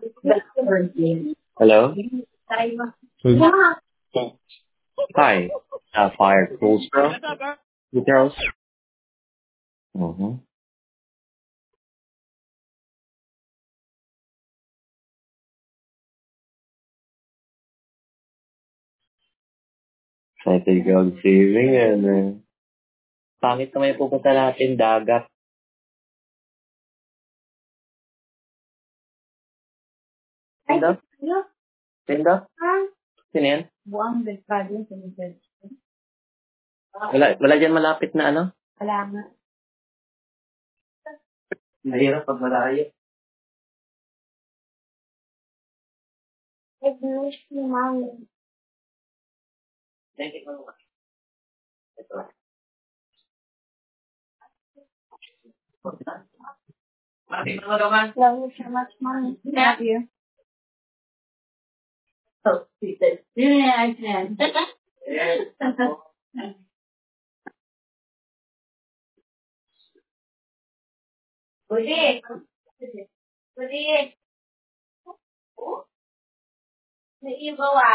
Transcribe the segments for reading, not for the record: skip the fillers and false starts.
Hello? Who's Hi. Fire Cool Girl? The girls? Mm-hmm. Excited girl saving and pangit naman yung pupunta natin dagat. Tinda? Tinda? Sino yan? Wala dyan malapit na ano? Wala nga. Mahirap pag malayo. Thank you. Ito. Love you so much, Mommy. Love you. Oh, she said, yeah, I can. Pwede. Pwede. Naiibawa.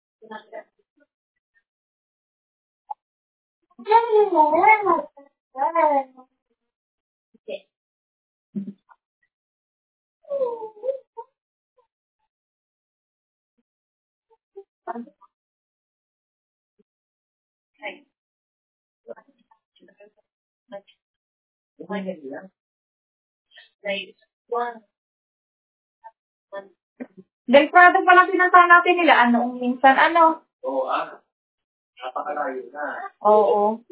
Dahil product pa lang pinuntahan natin nila, ano, minsan, ano? Oo, napakalayo na. Oo.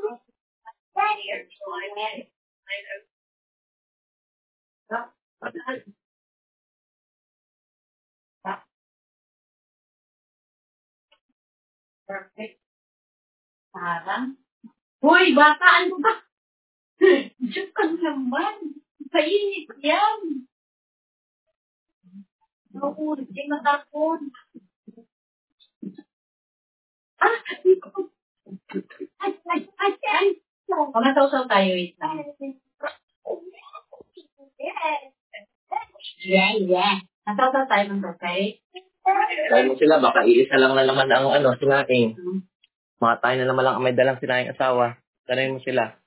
Perfect. Parang. Hoy, bata, ano ba? Diyos ka naman. Painit yan. Oo, hindi matakot. Ah, ito. Ay. Pagkatawsaw tayo, wait lang. Yeah. Natawsaw tayo ng tatay. Kaya mo sila, baka iisa lang na naman ang ano, sinaing. Mga tayo na naman lang ang may dalang sinayang asawa. Tanay mo sila.